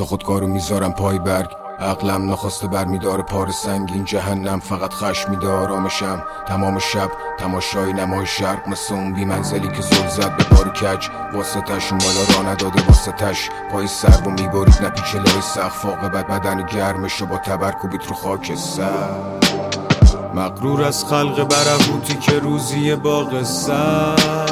خودکارو میذارم پای برگ. عقلم نخواسته برمیداره پار سنگین جهنم، فقط خشم میده آرامشم. تمام شب تماشای نمای شرق، مثل اون بی منزلی که زل زد به بار کج. واسه تش اون بالا را نداده واسه تش، پای سر و میبارید نپیچه لای سقف. عاقبت بدن گرمشو با تبرکوبیت رو خاک سر. مغرور از خلق برهوتی که روزی باغ سبز.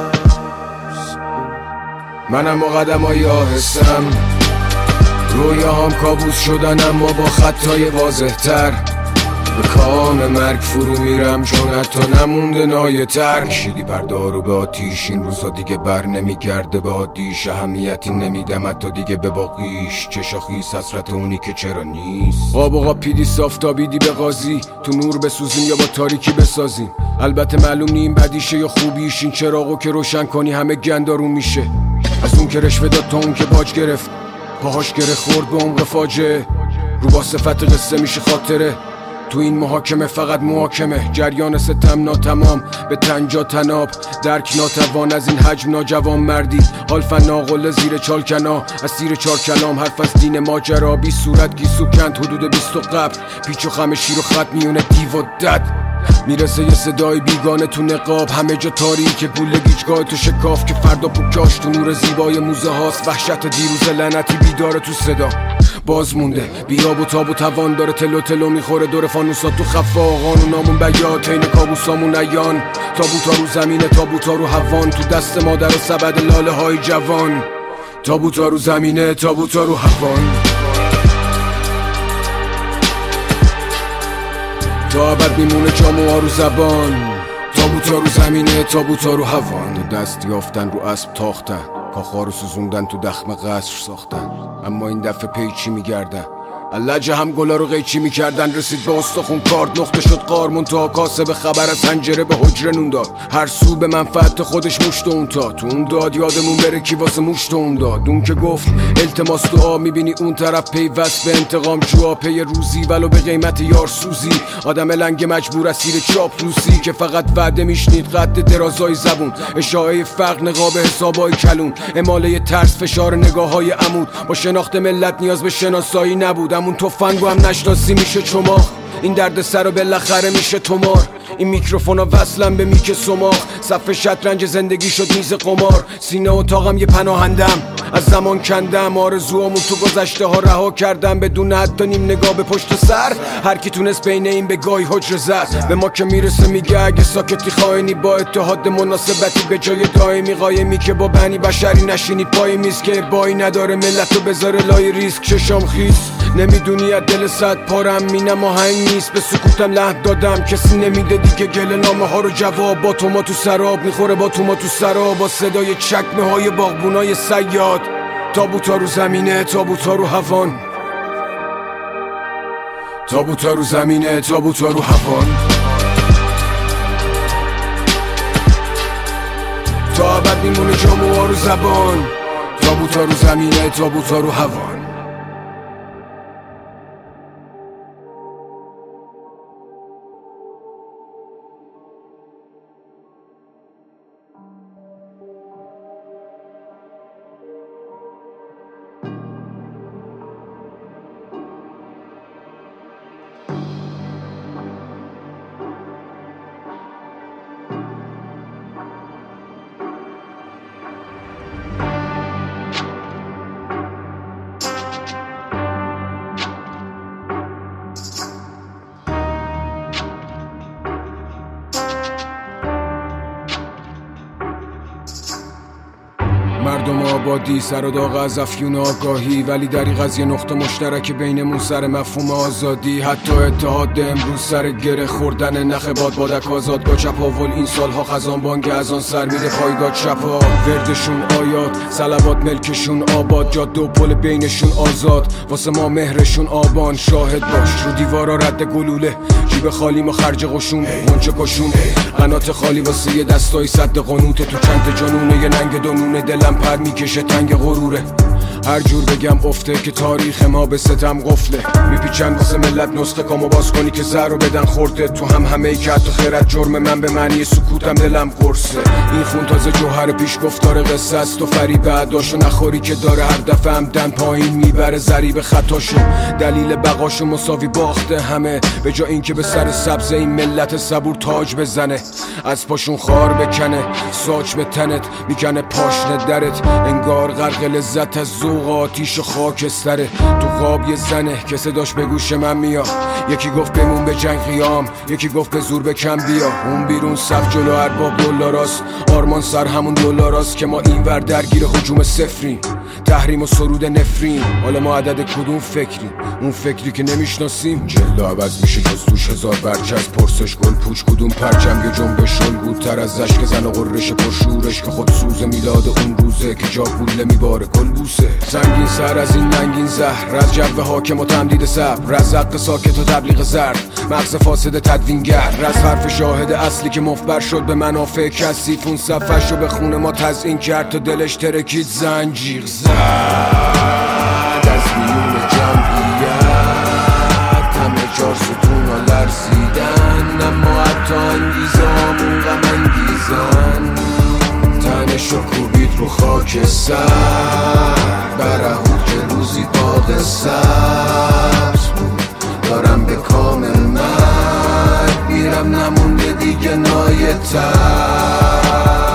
منم با قدمای آهستم، رویاهام کابوس شدن اما با خطای واضح تر. به کام مرگ فرو میرم چون حتی نمونده نای ترک. شیدی پردارو به آتیش، این روزا دیگه بر نمیگرده به عادیش. اهمیتی نمیدم حتی دیگه به باقیش، چشاخیز حسرت اونی که چرا نیست. قاب و قاپیدی صافتابیدی به قاضی، تو نور بسوزیم یا با تاریکی بسازیم. البته معلوم نیم بدیشه یا خوبیش، این چراغو که روشن کنی همه گندارون میشه. از اون که رشوه داد تا اون که باج گرفت، پاهاش گره خورد به عمق فاجعه. رو با صفت قصه میشه خاطره، تو این محاکمه فقط محاکمه. جریان ستم ناتمام به تنجا تناب، درک ناتوان از این حجم ناجوان مردی. حال فناقل زیر چالکنا، از سیر چار کلام حرف از دین ماجرا. بی صورت گیسو کند حدود 20 قبر، پیچ و خم شیر و خط میونه دیو و دد. میرسه یه صدای بیگانه تو نقاب، همه جا تاریکه گوله گیجگاه تو شکاف. که فردا پوکاش تو نور زیبای موزه هاست، وحشت دیروز لعنتی بیداره تو صدا. باز مونده بیاب و تاب و توان داره، تلو تلو میخوره دور فانوسات تو خفا. قانونامون بیات این کابوسامون عیان، تابوتا رو زمینه تابوتا رو هوان. تو دست مادر و سبد لاله های جوان، تابوتا رو زمینه تابوتا رو هوان. تا ابد میمونه جاموها رو زبان، تابوتا رو زمینه تابوتا رو هوان. دست یافتن رو اسب تاختن، کاخا رو سوزوندن تو دخم قصر ساختن. اما این دفعه پیچی میگردن، اللجه هم گلا رو قیچی میکردن. رسید به استخون کارد نقطه شد قارمون، تا کاسه به خبر از حنجره به حجره نون داد. هر سو به منفعت خودش مشت اون تا تو اون داد. یادمون بره کی واسه مشت اون داد. اون که گفت التماس دعا، میبینی اون طرف پیوست به انتقام جوا. پی روزی ولو به قیمت یار سوزی، آدم لنگ مجبور اسیر چاپلوسی. که فقط وعده میشنید قد درازای زبون، اشاعه فقر نقاب حسابای کلون. اماله ترس فشار نگاههای عمود، با شناخت ملت نیاز به شناسایی نبود. همون تفنگو هم نشناسی میشه چماخ، این درد سر رو بالاخره میشه تمار. این میکروفونا وصلن به میک سماخ، صف شطرنج زندگی شد میز قمار. سینه اتاقم یه پناهندم، از زمان کندم آرزوامون تو گذشته ها رها کردم. بدون حتی نیم نگاه به پشت سر، هر کی تونست بین این به گاهی حجر زد. به ما که میرسه میگه اگه ساکتی خائنی، با اتحاد مناسبتی به جای دائمی. قایمی که با بنی بشری نشینید پای میز، که بایی نداره ملت رو بذاره لای ریسک. چشام خیس نمیدونی از دل صد پارم، مینم آهنگ نیست به سکوتم لحن دادم. کسی نمیده دیگه گل نامه ها رو جواب، با تو ما تو سراب میخوره با تو ما تو سراب. با صدای چکمه های باغبونای صیاد، تابوتا رو زمینه تابوتا رو هوان. تابوتا رو زمینه تابوتا رو هوان. تا ابد میمونه جاموها رو زبان، تابوتا رو زمینه تابوتا رو هوان. مردم آبادی سر و داغ از افیون آگاهی، ولی دریغ از یه نقطه مشترک بینمون سر مفهوم آزادی. حتی اتحاد امروز سر گره خوردن نخ بادک آزادگاه چپاول. این سالها خزان بانگ از آن سر میده پایگاه چپا. وردشون آیات صلوات ملکشون آباد، جاده و پل بینشون آزاد. واسه ما مهرشون آبان، شاهد باش رو دیوارا رد گلوله. جیب خالی ما خرج قشون منچه کشون، قنات خالی واسه یه دستای صد قانوته. تو چند جنونه یه ننگ دونونه، دلم پر میکشه تنگ غروره. هر جور بگم افته که تاریخ ما به ستم قفله. میپیچن واسه ملت نسخه کامو باز کنی که زر رو بدن خورده. تو هم همه ای که حتی خیرت جرم من به معنی سکوتم دلم قرصه. این خون تازه جوهر پیش گفتار قصه است و فریب اعداشو نخوری که داره هر دفعه هم دن پایین میبره ضریب خطاشو. دلیل بقاشو مساوی باخته همه، به جا این که به سر سبز این ملت صبور تاج بزنه. از پاشون خار بکنه ساچ به تنت میکنه پاشنه درت. انگار غرق لذت از ذوق آتیش و خاکستره. تو خواب یه زنه که صداش به گوش من میاد. یکی گفت بمون به جنگ قیام، یکی گفت به زور بکن بیا. اون بیرون صف جلو ارباب دلاراست، آرمان سر همون دلاراست که ما اینور درگیر هجوم صفریم. تحریم و سرود نفرین، حالا ما عدد کدوم فکریم؟ اون فکری که نمیشناسیم جلد عوض میشه جز توش هزار برچسب. پرسش گل پوچ کدوم پرچم یه جنبش شلگودتر از اشک زن و قررش پرشورش که خود سوز میلاد اون روزه که جا گوله میباره گل بوسه. زنگین سر از این ننگین زهر، از جو حاکم و تمدید صبر، رزق ساکت و تبلیغ زرد، مغز فاسد تدوینگر، از حرف شاهد اصلی که مفبر شد به منافع کسی. اون صفحش رو به خون ما تزیین کرد تا دلش ترکید زنجیر زد از میون جمعیت. همه چار ستون ها لرزیدن، اما حتی انگیزامون غم انگیزن. تنش رو کوبید رو خاک سر برهود که روزی باغ سبز بود. دارم به کامل مرگ میرم، نمونده دیگه نایتر.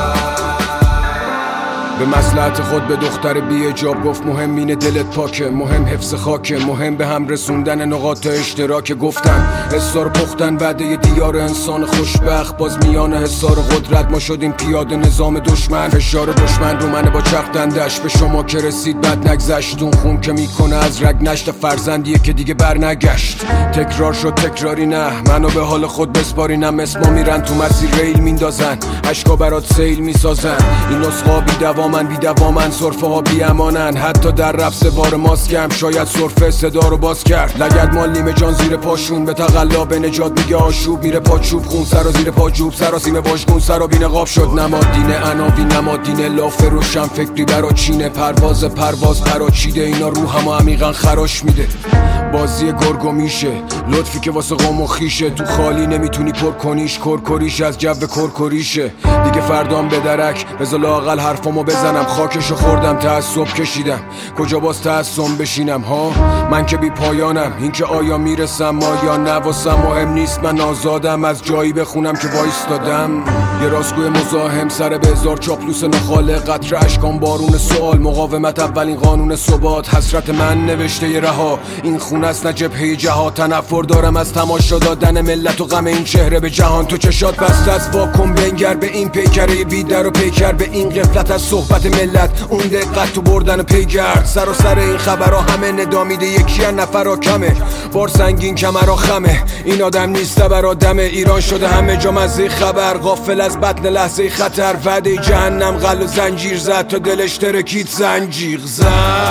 به مصلحت خود به دختر بی حجاب گفت مهم اینه دلت پاکه، مهم حفظ خاکه، مهم به هم رسوندن نقاط اشتراک. گفتن حسار پختن وعده دیار انسان خوشبخت، باز میان حسار قدرت ما شدیم پیاده نظام دشمن. فشار دشمن رو منه با چرخ دندش، به شما که رسید بد نگذشت. اون خون که میکنه از رگ نشت فرزندیه که دیگه بر نگشت. تکرار شد تکراری نه، منو به حال خود بسپارینم. اسما میرن تو مسیر ریل میندازن، اشکا برات سیل میسازن. این نسخا بی دوامن صرفه ها بی امانن. حتی در رفت سوار ماسکم شاید صرفه صدا رو باز کرد. لگد مال نیمه جان زیر پاشون، به تقلا به نجات میگه آشوب. میره پاچوب خون سرا زیر پاجوب، سراسیم واژگون سرابی نقاب شد. نمادینه عناوی نمادینه لاف روشن فکری برا چینه. پرواز پراچیده اینا رو هم عمیقا خراش میده. بازی گرگو میشه لطفی که واسه قوم و خیشه. تو خالی نمیتونی پر کنیش، کرکریش از جو کرکریشه. دیگه فردام به درک بذار لااقل حرفامو بزنم. خاکشو خوردم تعصب کشیدم، کجا باز تعصب بشینم ها؟ من که بی پایانم، این که آیا میرسم آیا نه واسم مهم نیست. من آزادم از جایی بخونم که وایستادم. یه راستگوی مزاحم سر به هزار چاپلوس نخاله. قطره اشکان بارون سوال، مقاومت اولین قانون ثبات. حسرت من نوشته ی رها، این خون است نه جبهه جهاد. تنفر دارم از تماشا دادن ملت و غم این چهره به جهان. تو چشات بست از واکن بنگر به این پیکره بیدر و پیکر. به این غفلت از صحبت ملت، اون دقت تو بردن پیگرد. سر این خبرها همه ندا میده یکی از نفرها کمه. بار سنگین کمرها خمه، این آدم نیست برا دمه. ایران شده همه جا مزه خبر، غافل از بطن لحظه خطر. وعده جهنم غل و زنجیر زد تا دلش ترکید زنجیر زد.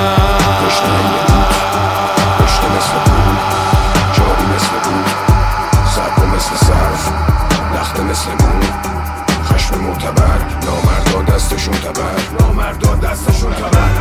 پشت مثل بود، جاری مثل بود، سرکو مثل صرف، لخت مثل مون. خشم معتبر، نامردا دستشون تبر، نامردا دستشون تبر.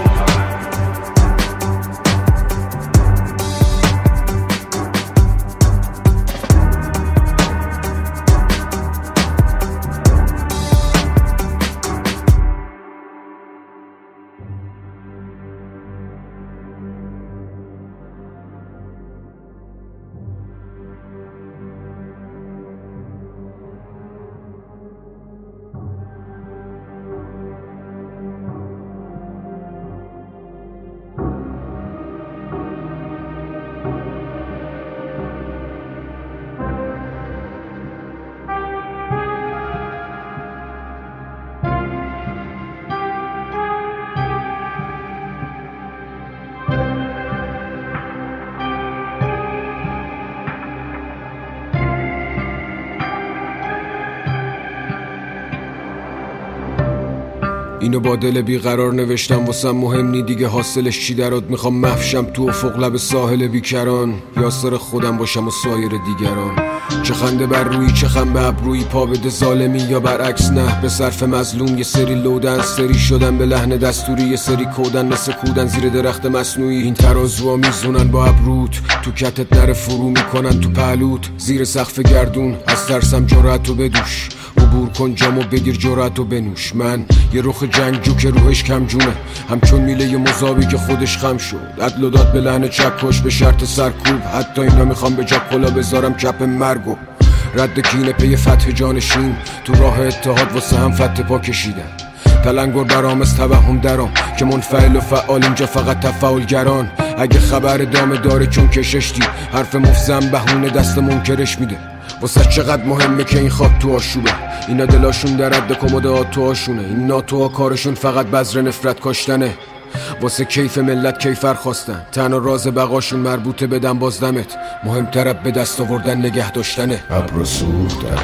اینو با دل بیقرار نوشتم واسم مهم نی دیگه حاصلش چی درات. میخوام محشم تو افق لب ساحل بیکران، یاسر خودم باشم و سایر دیگران. چه خنده بر روی چه خم به ابروی، پا بده ظالمی یا برعکس نه به صرف مظلوم. یه سری لودن سری شدن به لحن دستوری، یه سری کودن مثل کودن زیر درخت مصنوعی. این ترازوها میزونن با ابروت، تو کتت نره فرو میکنن تو پهلوت. زیر سقف گردون از ترسم جرأتو بدوش، عبور کن جامو بگیر جرأتو بنوش. من یه رخ جنگجو که روحش کم جونه، همچون میله یه مذابی که خودش خم شد. عدل و داد به لحن چکش به شرط سرکوب، حتی اینا میخوام به جا کلا بذارم کپ مرگو. رد کینه پی فتح جانشین، تو راه اتحاد واسه هم فتح پا کشیدن. تلنگر برام از توهم درام که منفعل و فعال، اینجا فقط تفاعلگران. اگه خبر دامه داره چون کشش دید، حرف مفزم بهونه دست منکرش میده. واسه چقدر مهمه که این خاک تو آشوبه، اینا دلاشون در رد کمد آتوهاشونه. این ناتوها کارشون فقط بذر نفرت کاشتنه، واسه کیف ملت کیفر خواستن. تنها راز بقاشون مربوطه بدن بازدمت، مهمتر به دست آوردن نگه داشتنه. ابرو سوختم،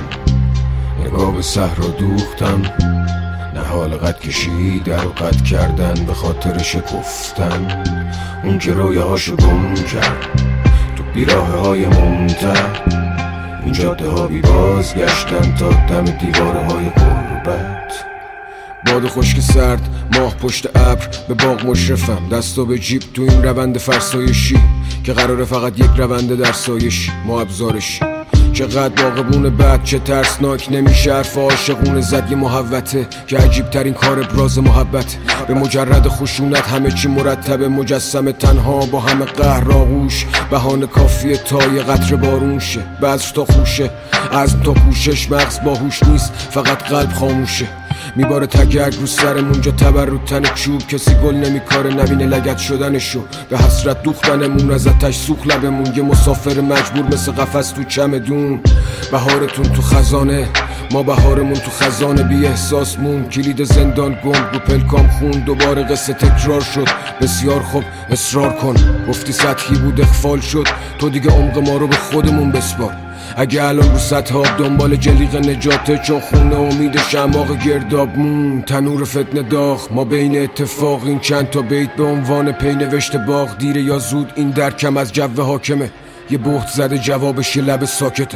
نگاه به صحرا دوختم، نهال قد کشیدن و قد کردن به خاطر شکفتن. اون که رویاهاشو گم کرد تو بیراه های ممتع، این جاده ها بی بازگشتن تا دم دیواره های غربت. باد خشک سرد، ماه پشت ابر، به باغ مشرفم دستو به جیب تو این روند فرسایشی که قراره فقط یک رونده در سایش ما ابزارشی. چقدر باغبون بد چه ترسناک، نمیشه حرف عاشقونه زد یه محوته که عجیب ترین کار ابراز محبت. به مجرد خشونت همه چی مرتبه، مجسم تنها با همه قهر آغوش. بهانه کافیه تا یه قطره بارون شه، بذر تا خوشه عزم تا کوشش. مغز باهوش نیست فقط قلب خاموشه، میباره تگرگ رو سرمون جا تبر رو تن چوب. کسی گل نمیکاره نبینه لگد شدنشو، به حسرت دوختنمون از آتش سوخت لبمون. یه مسافر مجبور مثل قفس تو چمدون. بهارتون تو خزانه، ما بهارمون تو خزانه. بی احساس مون کلید زندان گم رو پلکام خون. دوباره قصه تکرار شد، بسیار خوب اصرار کن. گفتی سطحی بود اخفال شد، تو دیگه عمق ما رو به خودمون بسپار. اگه الان رو سطح آب دنبال جلیق نجاته، چون خونه امید شماغ گرداب مون. تنور فتنه داغ ما بین اتفاق، این چند تا بیت به عنوان پی نوشته باغ. دیره یا زود این درکم از جو حاکمه، یه بهت زده جوابش یه لب ساکته.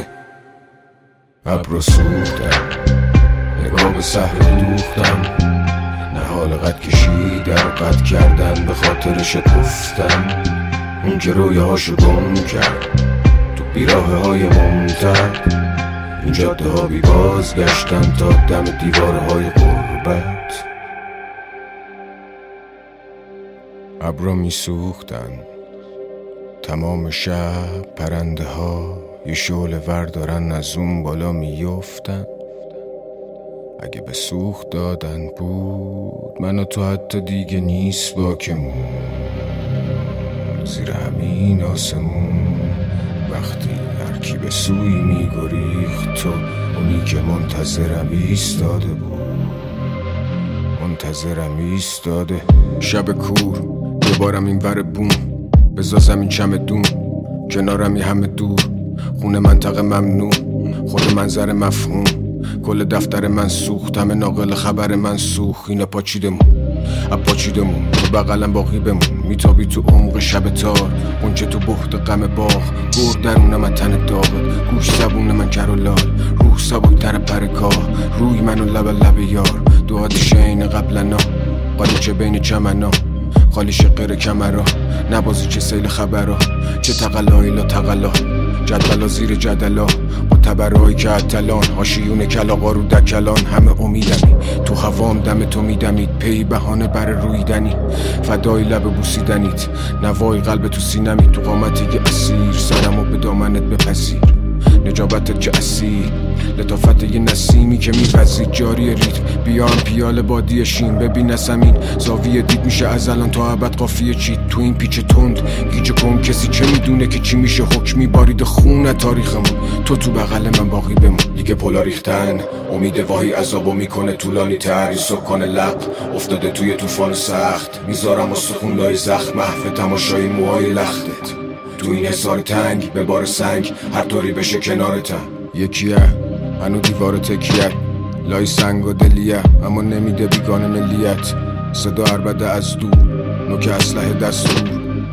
ابرو سوختم، نگاه به صحرا دوختم، نهال قد کشیدن و قد کردن به خاطر شکفتن. اون که رویاهاشو گم کرد تو بیراه های ممتد، این جاده ها بی بازگشتن تا دم دیواره های غربت. ابرا می سوختن تمام شب، پرنده ها یه شعله ور دارن از اون بالا میفتن. اگه به سوخت دادن بود من و تو حتی دیگه نیست باکمون. زیر همین آسمون وقتی هر کی به سوی میگریخت، تو اونی که منتظرم ایستاده بود، منتظرم ایستاده. شب کور دوبارم این ور بوم، بزا زمین چمدون، کنارم یه همه دور. خونه منطقه ممنوع، خود منظر مفهوم. کل دفتر من سوخت، همه ناقل خبر من سوخت. اینا پاچیدمون تو بغلم باقی بمون. میتابی تو عمق شب تار، اونچه تو بخت غم باغ. گرد درون من تن داغت، گوش زبون من کر و لال. روح سبکتر پرکاه، روی من و لب یار. دعات شین قبلنا، قالیچه بین چمنا، خالی شقر کمرا. نبازی چه سیل خبرا، چه تقلایی لا تقلا. جدلا زیر جدلا با تبرهایی که اتلان. آشیون کلاغا رو دکلان، همه امیدمی تو هوام دم تو میدمید. پی بهانه بر رویدنی، فدای لب بوسیدنیت. نوای قلب تو سینمی، تو قامتی که اسیر. سرمو به دامنت بپذیر، نجابتت که اسیر. لطافت یه نسیمی که میوزید جاری ریتم. بیان پیال بادی شین، ببین زمین زاویه دید میشه از الان تا ابد قافیه چید. تو این پیچ تند گیج کن، کسی چه میدونه که چی میشه. حکمی بارید خونه تاریخمون، تو بغل من باقی بمون. دیگه پولا ریختن، امید واهی عذابو میکنه طولانی تر. این سکان لق افتاده توی طوفان سخت، میذارم و سخونلای زخم محو تماشای موهای لختت. تو این حصار تنگ به بار سنگ، هر طوری بشه کنارتم. یکیه هنو دیوار تکیه، لای سنگ و دلیه، اما نمیده بیگانه ملیت. صدا عربده از دور، نوک اسلحه دستور.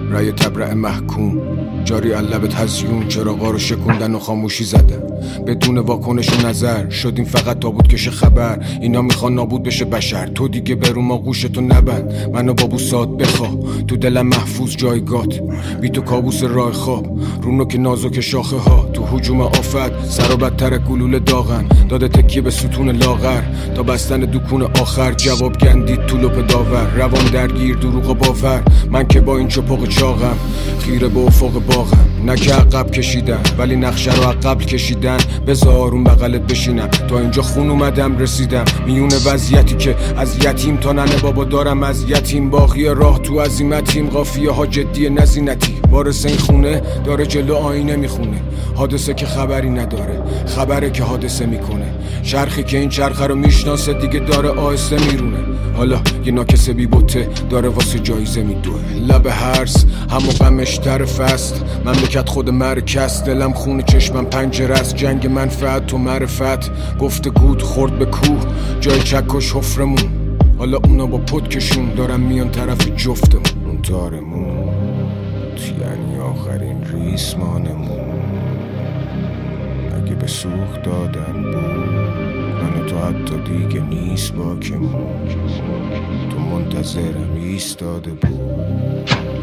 رأی تبرع محکوم جاری علب تزیون، چراغا رو شکوندن و خاموشی زدن بدون واکنش و نظر. شدیم فقط تابوت کش خبر، اینا میخوان نابود بشه بشر. تو دیگه برو ما گوشتو نبند، منو با بوسات بخواه تو دلم محفوظ جایگات. بی تو کابوس راه خواب رونو که نازک شاخه ها. تو هجوم آفت سر و بدتر گلوله داغن، داده تکیه به ستون لاغر تا بستن دکون آخر. جواب گندید تو لپ داور، روان درگیر دروغ و باور. من که با این چپق چاقم خیره به افق باغم. نه که عقب کشیدن ولی نقشه رو عقب کشیدن. بذار آروم بغلت بشینم، تا اینجا خون اومدم رسیدم. میون وضعیتی که از یتیم تا ننه بابا دارم از یتیم. باقی راه تو عزیمتیم، قافیه ها جدی نزینتی. وارث این خونه داره جلو آینه میخونه، حادثه که خبری نداره، خبره که حادثه میکنه. چرخی که این چرخه رو میشناسه دیگه داره آهسته میرونه. حالا یه ناکسه بی بوته داره واسه جایزه میدوه. لب هرس همو غمش طرف است، مملکت خود مرکز. دلم خونه چشمم پنجره است، جنگ منفعت و معرفت. گفته گود خورد به کوه جای چکش حفرمون. حالا اونا با پدکشون دارن میان طرف جفتمون. اون تارمون یعنی آخرین ریسمانمون. اگه به سوخت دادن بود من تو حتی دیگه نیست باکمون. تو منتظرم ایستاده بود.